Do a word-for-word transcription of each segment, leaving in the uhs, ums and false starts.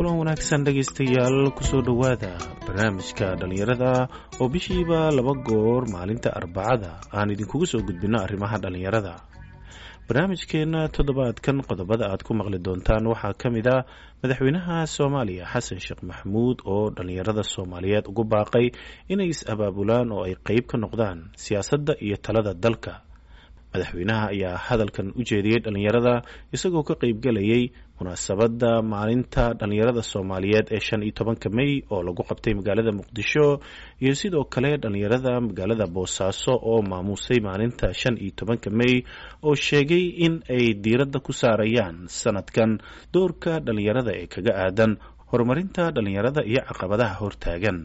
kulan wanaagsan dhegaystayaal kusoo dhowaada barnaamijka dhalinyarada oo bishiiba laba goor maalinta arbacada aan idinkugu soo gudbino arrimaha dhalinyarada. barnaamijkeena toddobaadkan qodobada aad ku maqli doontaan waxaa ka mid ah madaxweynaha Soomaaliya Xasan Sheekh Maxamuud oo dhalinyarada Soomaaliyeed ugu baaqay inay is-abaabulaan oo ay qayb ka noqdaan siyaasadda iyo talada dalka. madaxweynaha ayaa hadalkan u jeediyey dhalinyarada isagoo ka qayb galayay munaasabadda maalinta dhalinyarada Soomaaliyeed ee shan iyo tobanka May oo lagu qabtay magaalada Muqdisho iyo sidoo kale dhalinyarada magaalada Boosaaso oo maamusay maalinta shan iyo tobanka May oo sheegay in ay diiradda ku saarayaan sanadkan doorka dhalinyarada ee kaga aadan horumarinta dhalinyarada iyo caqabadaha hortaagan.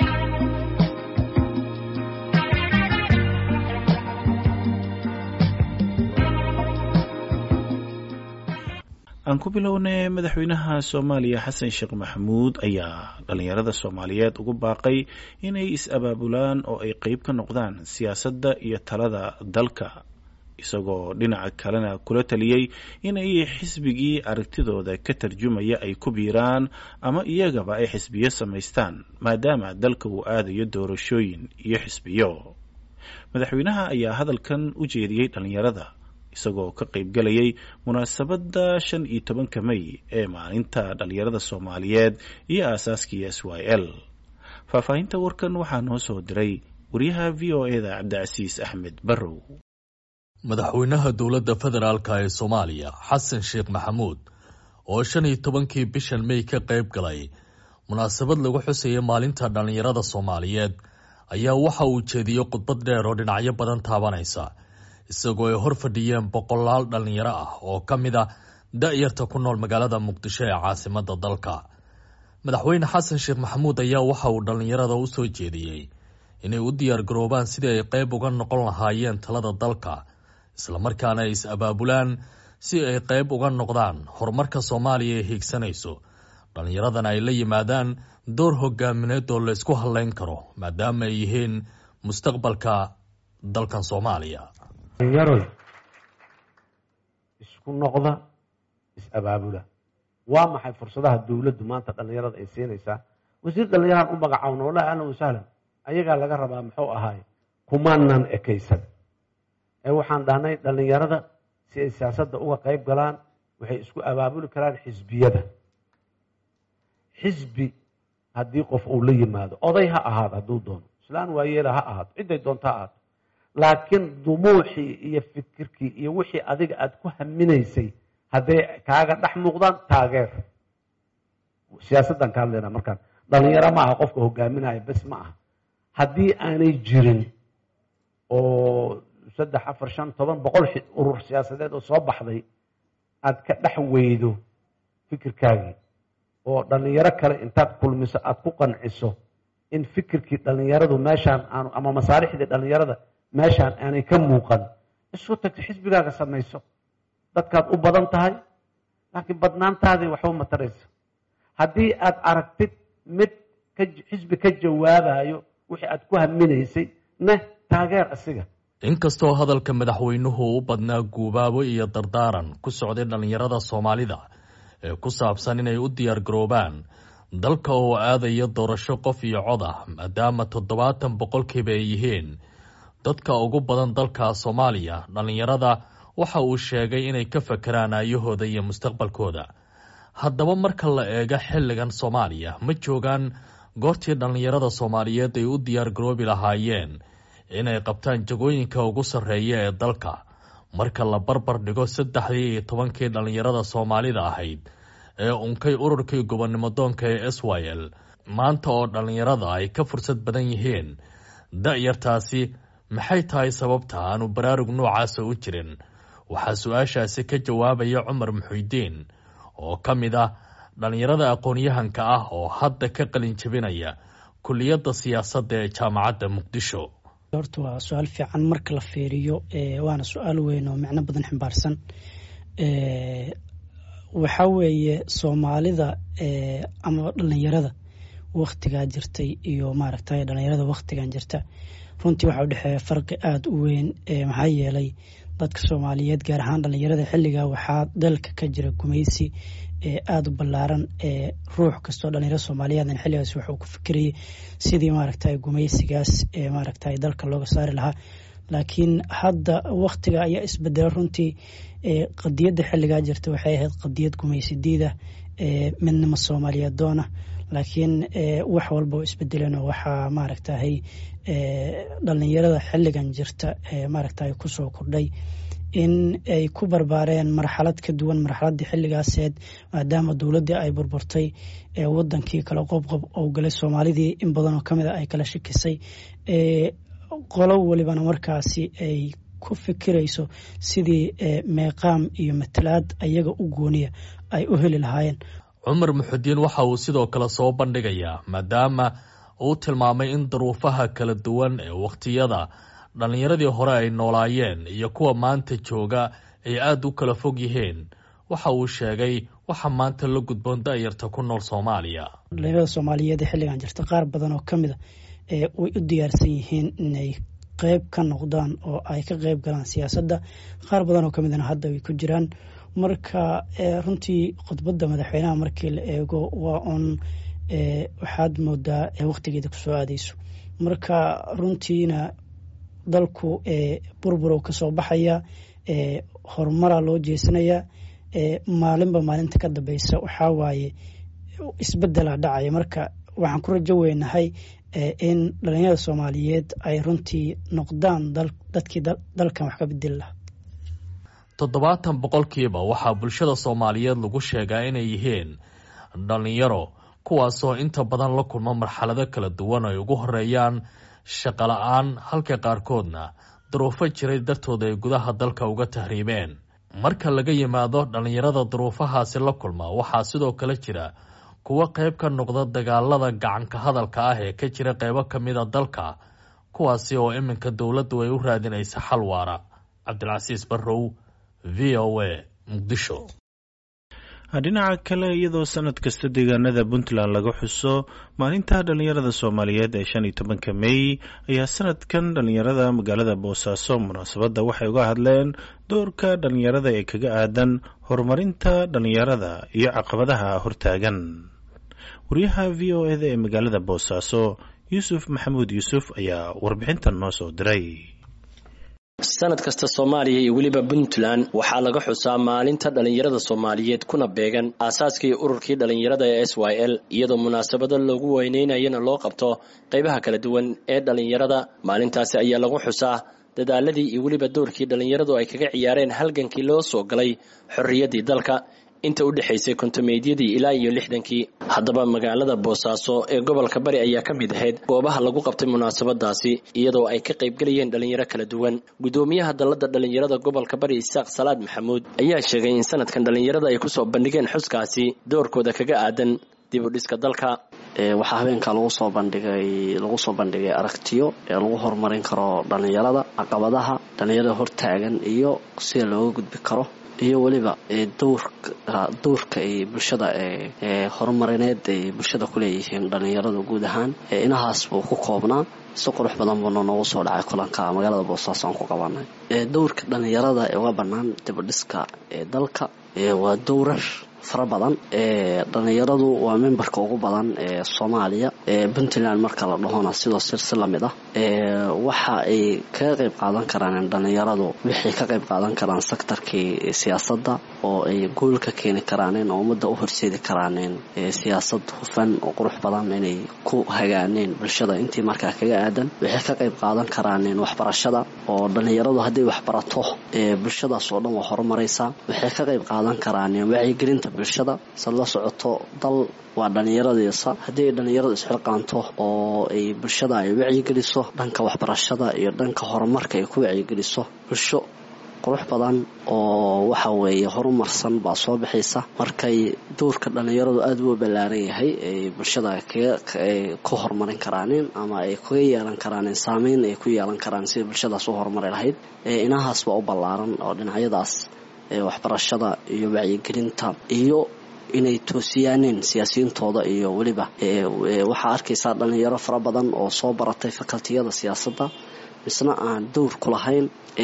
aan ku bilownay madaxweynaha Soomaaliya Xasan Sheekh Maxamuud ayaa dhalinyarada Soomaaliyeed ugu baaqay inay is-abaabulaan oo ay qayb ka noqdaan siyaasadda iyo talada dalka isagoo dhinaca kalena kula taliyay inay xisbigii aragtidooda ka tarjumaya ay ku biiraan ama iyagaba ay xisbiyo samaystaan maadaama dalka uu aadayo doorashooyin iyo xisbiyo. madaxweynaha ayaa hadalkan u jeediyey dhalinyarada isagoo ka qayb galayay munaasabadda shan iyo tobanka May ee maalinta dhalinyarada Soomaaliyeed iyo aasaaskii S Y L. faahfaahinta warkan waxaa noo soo diray wariyaha V O A da Cabdicasiis Axmed Barrow. madaxweynaha dowladda federaalka ee Soomaaliya Xasan Sheekh Maxamuud oo shan iyo tobankii bishan May ka qayb galay munaasabad lagu xuseeyay maalinta dhalinyarada Soomaaliyeed ayaa waxa uu jeediyay khudbad dheer oo dhinacyo badan taabanaysa isagoo ay hor fadhiyeen boqolaal dhalinyaro ah oo ka mid ah da'yarta ku nool magaalada Muqdisho ee caasimadda dalka. madaxweyne Xasan Sheekh Maxamuud ayaa waxa uu dhalinyarada u soo jeediyey inay u diyaar garoobaan sidii ay qayb uga noqon lahaayeen talada dalka isla markaana ay is-abaabulaan si ay qayb uga noqdaan horumarka Soomaaliya ee hiigsanayso dhalinyaradana ay la yimaadaan door hogaamineed oo la isku halayn karo maadaama ay yihiin mustaqbalka dalkan Soomaaliya. dhalinyarada isku noqda is-abaabula waa maxay fursadaha dawladdu maanta dhalinyarada ay siinaysaa? wasiir dhalinyarada u magacaawna wallahi ahlan wa sahlan ayagaa laga rabaa muxuu ahaay kumaanan ekaysan ee waxaan dhahnay dhalinyarada si ay siyaasadda uga qayb galaan waxay isku abaabuli karaan xisbiyada. xisbi haddii qof uu la yimaado oday ha ahaado hadduu doono islaan waayeela ha ahaado ciday doonta ha ahaato laakiin dumuuxii iyo fikirkii iyo wixii adiga aad ku haminaysay hadday kaaga dhex muuqdaan taageer. siyaasaddan ka hadlaynaa markaan dhalinyaro ma aha qofka hogaaminaya bes ma aha. haddii aanay jirin oo saddex afar shan toban boqol urur siyaasadeed oo soo baxday aad ka dhex weydo fikirkaagii oo dhalinyaro kale intaad kulmiso aad ku qanciso in fikirkii dhalinyaradu meeshaan aanu ama masaalixdii dhalinyarada meeshaan aanay ka muuqan isku tagto xisbigaaga samayso. dadkaad u badan tahay laakiin badnaantaadii waxba ma taraysa. haddii aad aragtid mid xisbi ka jawaabayo wixii aad ku haminaysay ne taageer asiga. inkastoo hadalka madaxweynuhu u badnaa guubaabo iyo dardaaran ku socday dhalinyarada Soomaalida ee ku saabsan inay u diyaar garoobaan dalka oo aadaya doorasho qof iyo cod ah maadaama toddobaatan boqolkiiba ay yihiin dadka ugu badan dalka Soomaaliya, dhalinyarada waxa uu sheegay inay ka fakaraan aayahooda iyo mustaqbalkooda. haddaba marka la eego xilligan Soomaaliya ma joogaan goortii dhalinyarada Soomaaliyeed ay u diyaar garoobi lahaayeen inay qabtaan jagooyinka ugu sarreeya ee dalka marka la barbar dhigo saddexdii iyo tobankii dhalinyarada Soomaalida ahayd ee unkay ururkii gobonnimo doonka ee S Y L maanta oo dhalinyarada ay ka fursad badan yihiin da'yartaasi maxay tahay sababta aanu baraarug noocaasa u jirin? waxaa su-aashaasi ka jawaabaya Cumar Muxuudiin oo ka mid ah dhalinyarada aqoon-yahanka ah oo hadda ka qalin jabinaya kulliyadda siyaasadda ee jaamacadda Muqdisho. horta waa su-aal fiican marka la fiiriyo waana su-aal weyn oo macno badan xambaarsan. waxaa weeye Soomaalida ama dhalinyarada waqtigaa jirtay iyo maaragtay dhalinyarada waqtigan jirta runtii waxaa u dhexeeya farqi aada u weyn maxaa yeelay dadka soomaaliyeed gaar ahaan dhalinyarada xilliga waxaa dalka ka jira gumaysi aada u ballaaran. ruux kastoo dhalinyaro soomaaliyeed xilligaas wuxuu ku fikirayay sidii maaragtay gumaysigaas maaragtay dalka looga saari lahaa. laakiin hadda waktiga ayaa isbedela. runtii qadiyadda xilligaa jirta waxay ahayd qadiyad gumaysi diida, midnimo soomaaliyeed doona. laakiin wax walba oo isbedeleen oo waxaa maaragtay dhalinyarada xilligan jirta maaragtay kusoo kordhay in ay ku barbaareen marxalad ka duwan marxaladii xilligaaseed, maadaama dowladdii ay burburtay, wadankii kala qobqob oo galay, soomaalidii in badan oo kamid a ay kala shakisay, qolo walibana markaasi ay ku fikirayso sidii meeqaam iyo matalaad ayaga u gooniya ay u heli lahaayeen. cumar muxudiin waxa uu sidoo kale soo bandhigayaa, maadaama uu tilmaamay in duruufaha kala duwan ee wakhtiyada dhallinyaradii hore ay noolaayeen iyo kuwa maanta jooga ay aada u kala fog yihiin. waxa uu sheegay waxa maanta la gudboon da'yarta ku nool Soomaaliya. dhalinyarada Soomaaliyeed ee xilligan jirta qaar badan oo kamid ah way u diyaarsan yihiin inay qayb ka noqdaan oo ay ka qayb galaan siyaasadda. qaar badan oo kamid ah hadda way ku jiraan. marka runtii khudbadda madaxweynaha markii la eego waa on waxaad moodaa waqtigeeda kusoo aadayso. marka runtiina dalku burburow ka soo baxaya, horumara loo jeesanaya, maalinba maalinta ka dambeysa waxaa waaye isbedela dhacaya. marka waxaan ku rajo weynahay in dhalinyarada Soomaaliyeed ay runtii noqdaan dadkii dalkan wax ka bedeli lahaa. toddobaatan boqolkiiba waxaa bulshada Soomaaliyeed lagu sheegaa inay yihiin dhalinyaro, kuwaasoo inta badan la kulma marxalado kala duwan ay ugu horeeyaan shaqo la'aan, halka qaarkoodna duruufo jiray dartood ay gudaha dalka uga tahriibeen. marka laga yimaado dhalinyarada duruufahaasi la kulma, waxaa sidoo kale jira kuwa qayb ka noqda dagaalada gacanka hadalka ah ee ka jira qaybo ka mid a dalka, kuwaasi oo iminka dowladdu ay u raadinaysa xal waara. cabdilcasiis barrow, v o a, Muqdisho. dhinaca kale, iyadoo sanad kasta deegaanada Puntland laga xuso maalinta dhalinyarada Soomaaliyeed ee shan iyo tobanka May, ayaa sanadkan dhalinyarada magaalada Boosaaso munaasabadda waxay uga hadleen doorka dhalinyarada ee kaga aadan horumarinta dhalinyarada iyo caqabadaha hortaagan. wariyaha v o a da ee magaalada Boosaaso Yuusuf Maxamuud Yuusuf ayaa warbixintan noo soo diray. sanad kasta Soomaaliya iyo waliba Puntland waxaa laga xusaa maalinta dhalinyarada Soomaaliyeed kuna beegan aasaaskii ururkii dhalinyarada ee S Y L, iyadoo munaasabada lagu weyneynayana loo qabto qaybaha kala duwan ee dhalinyarada. maalintaasi ayaa lagu xusaa dadaaladii iyo waliba doorkii dhalinyaradu ay kaga ciyaareen halgankii loo soo galay xorriyaddii dalka inta u dhaxaysay kontomeedyadii ilaa iyo lixdankii. haddaba magaalada Boosaaso ee gobolka Bari ayaa ka mid ahayd goobaha lagu qabtay munaasabadaasi, iyadoo ay ka qayb galayeen dhalinyaro kala duwan. gudoomiyaha dalladda dhalinyarada gobolka Bari Isaaq Salaad Maxamuud ayaa sheegay in sanadkan dhalinyarada ay kusoo bandhigeen xuskaasi doorkooda kaga aadan dib u dhiska dalka. waxaa habeenka lagu soo bandhigay lagu soo bandhigay aragtiyo ee lagu horumarin karo dhalinyarada, caqabadaha dhalinyarada hortaagan iyo sida looga gudbi karo, iyo waliba doorka doorka ay bulshada ee horumarineed ay bulshada ku leeyihiin dhalinyarada guud ahaan. inahaas buu ku koobnaa. si qurux badan buu noogu soo dhacay kulanka magaalada Boosaaso aan ku qabanay. doorka dhalinyarada ee uga bannaan dib u dhiska ee dalka waa dowrar fara badan. dhalinyaradu waa memberka ugu badan ee Soomaaliya. Puntland marka la dhahona sidoo sirsi la mid ah waxa ay ka qayb qaadan karaan dhalinyaradu, wixii ka qayb qaadan karaan sektorkii siyaasadda oo ay gool ka keeni karaan oo ummadda u horseedi karaan siyaasad hufan oo qurux badan inay ku hagaaneen bulshada intii markaa kaga aadan. waxay ka qayb qaadan karaan waxbarashada oo dhalinyaradu haddii wax barato bulshadaas oo dhan waa horumaraysa. waxay ka qayb qaadan karaan wacyigelinta bulshada. sad la socoto dal waa dhalinyaradiisa. haddii ay dhalinyaradu isxilqaanto oo ay bulshada ay wacyigeliso dhanka waxbarashada iyo dhanka horumarka ay ku wacyigeliso, bulsho qurux badan oo waxa weeye horumarsan baa soo bixaysa. markay doorka dhalinyaradu aad u ballaaran yahay ay bulshada ku horumarin karaan ama ay ku yeelan karaan saameyn ay ku yeelan karaan si bulshadaas u horumari lahayd. inahaas waa u ballaaran oo dhinacyadaas waxbarashada iyo wacyigelinta iyo inay toosiyaaneen siyaasiyiintooda iyo waliba waxaa arkaysaa dhalinyaro fara badan oo soo baratay fakaltiyada siyaasadda isna aan dowr ku lahayn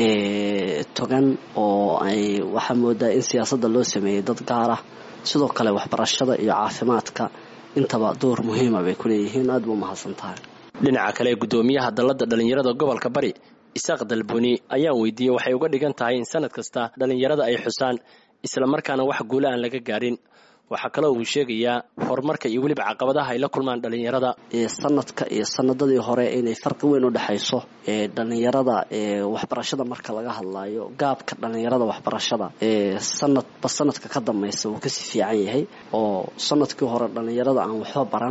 togan oo ay waxaa moodaa in siyaasadda loo sameeyey dad gaar ah sidoo kale waxbarashada iyo caafimaadka intaba door muhiima bay ku leeyihiin. aad buu mahadsan tahay. dhinaca kale gudoomiyaha dalladda dhalinyarada gobolka bari isaaq dalbuni ayaa weydiiyey waxay uga dhigan tahay in sanad kasta dhalinyarada ay xusaan isla markaana wax guula aan laga gaarin. waxaa kaloo uu sheegayaa horumarka iyo weliba caqabadaha ay la kulmaan dhalinyarada sanadka iyo sanadadii hore inay farqi weyn u dhexayso dhalinyarada waxbarashada marka laga hadlayo. gaabka dhalinyarada waxbarashada sanadba sanadka ka dambaysa wuu kasii fiican yahay oo sanadkii hore dhalinyarada aan waxba baran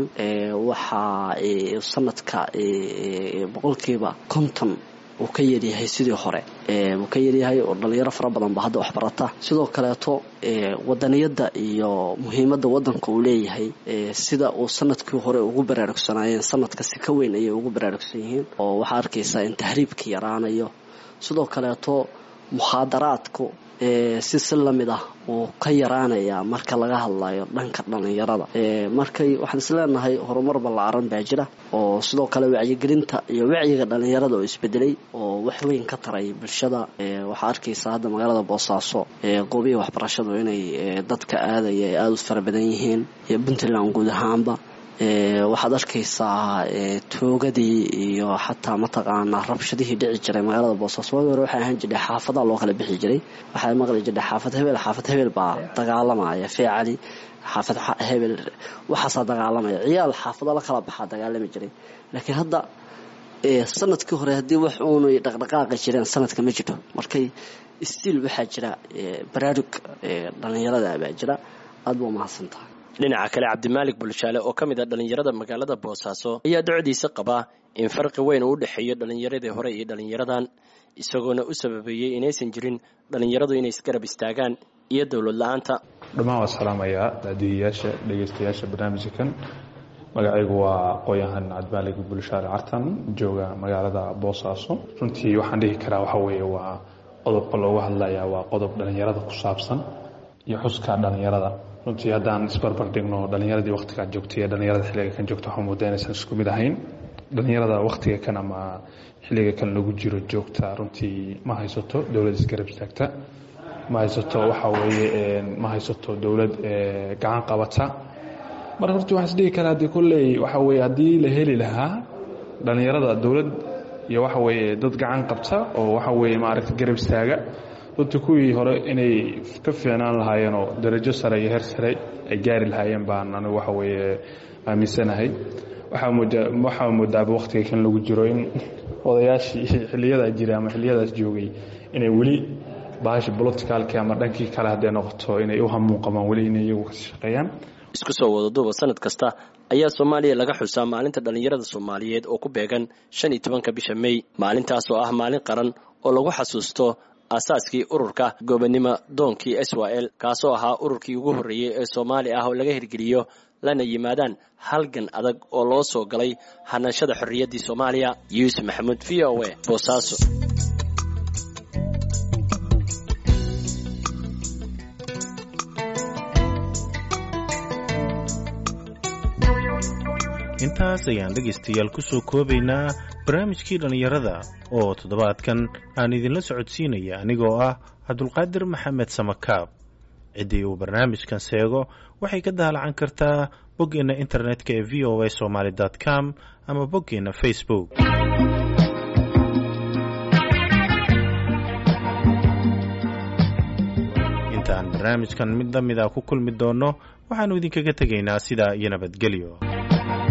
waxaa sanadka boqolkiiba konton uu ka yaryahay sidii hore uu ka yaryahay oo dhalinyaro fara badan ba hadda waxbarata. sidoo kaleeto wadaniyada iyo muhiimada wadanka uu leeyahay sida uu sanadkii hore ugu baraarugsanayeen sanadkasi ka weyn ayay ugu baraarugsan yihiin oo waxaa arkaysaa in tahriibka yaraanayo. sidoo kaleeto mukhaadaraadku si si lamid ah uu ka yaraanayaa marka laga hadlayo dhanka dhalinyarada. markay waxaan isleenahay horumar ballaaran baa jira oo sidoo kale wacyigelinta iyo wacyiga dhalinyarada oo isbedelay oo wax weyn ka taray bulshada. waxaa arkaysaa hadda magaalada boosaaso goobihi waxbarashadu inay dadka aadaya ay aada u fara badan yihiin iyo puntland guud ahaanba. waxaad arkaysaa toogadii iyo xataa mataqaanaa rabshadihii dhici jiray magaalada boosaaso. waagi hore waxay ahaan jiray xaafadaha loo kala bixi jiray. waxaa maqli jiray xaafad hebel xaafad hebel baa dagaalamaya feecali xaafad hebel waxaasaa dagaalamaya ciyaal xaafada la kala baxaa dagaalami jiray. laakiin hadda sanadkii hore haddii wax uunu dhaqdhaqaaqi jireen sanadka ma jiro. markay stiil waxaa jira baraarug dhalinyarada baa jira. aad buu mahadsan tahay. dhinaca kale cabdimaalik bulshaale oo ka mid ah dhalinyarada magaalada boosaaso ayaa docdiisa qabaa in farqi weyn uu u dhexeeyo dhalinyaradii hore iyo dhalinyaradan isagoona u sababeeyey inaysan jirin dhalinyaradu inay isgarab istaagaan iyo dowlad la-aanta. dhammaan waa salaamayaa daadiyayaasha dhegeystayaasha barnaamijkan. magacaygu waa aqoon-yahan cabdimaalik bulshaale cartan jooga magaalada boosaaso. runtii waxaan dhihi karaa waxa weeye waa qodobka looga hadlayaa waa qodob dhalinyarada ku saabsan iyo xuska dhalinyarada. runtii haddaan isbarbar dhigno dhalinyaradii waktigaan joogtay ee dhalinyarada xilliga kan joogta waxaa moodaa inaysan isku mid ahayn. dhalinyarada waktiga kan ama xilliga kan lagu jiro joogta runtii ma haysato dowlad isgarab istaagta, ma haysato waxa weeye ma haysato dowlad gacan qabata. marka runtii waxaan isdhihi karaa haddii kolley waxa weeye haddii la heli lahaa dhalinyarada dowlad iyo waxa weeye dad gacan qabta oo waxa weeye maaragtay garab istaaga runtii kuwii hore inay ka fiicnaan lahaayeen oo darajo sare iyo heer sare ay gaari lahaayeen baan anigu waxa weeye aaminsanahay. waxaa moodaaba waktiga kan lagu jiro in odayaashii xiliyadaa jiray ama xiliyadaas joogay inay weli bahashi boloticalki ama dhankii kale hadday noqoto inay u hamuun qabaan weli inay iyagu ka shaqeeyaan. isku soo wadaduuba sanad kasta ayaa soomaaliya laga xusaa maalinta dhalinyarada soomaaliyeed oo ku beegan shan iyo tobanka bisha may. maalintaas oo ah maalin qaran oo lagu xasuusto aasaaskii ururka gobonimo doonkii S Y L kaasoo ahaa ururkii ugu horreeyey ee Soomaali ah oo laga hirgeliyo lana yimaadaan halgan adag oo loo soo galay hanashada xorriyaddii Soomaaliya. Yuusuf Maxamuud V O A Boosaaso. intaas ayaan dhegaystayaal ku soo koobaynaa barnaamijkii dhallinyarada oo toddobaadkan aan idinla socodsiinaya anigoo ah cabdulqaadir maxamed samakaab. ciddii uu barnaamijkan seego waxay ka daalacan kartaa boggeenna internetka ee v o a somaly dot com ama boggeenna facebook. intaan barnaamijkan mid la mid a ku kulmi doonno waxaannu idinkaga tegaynaa sidaa iyo nabadgelyo.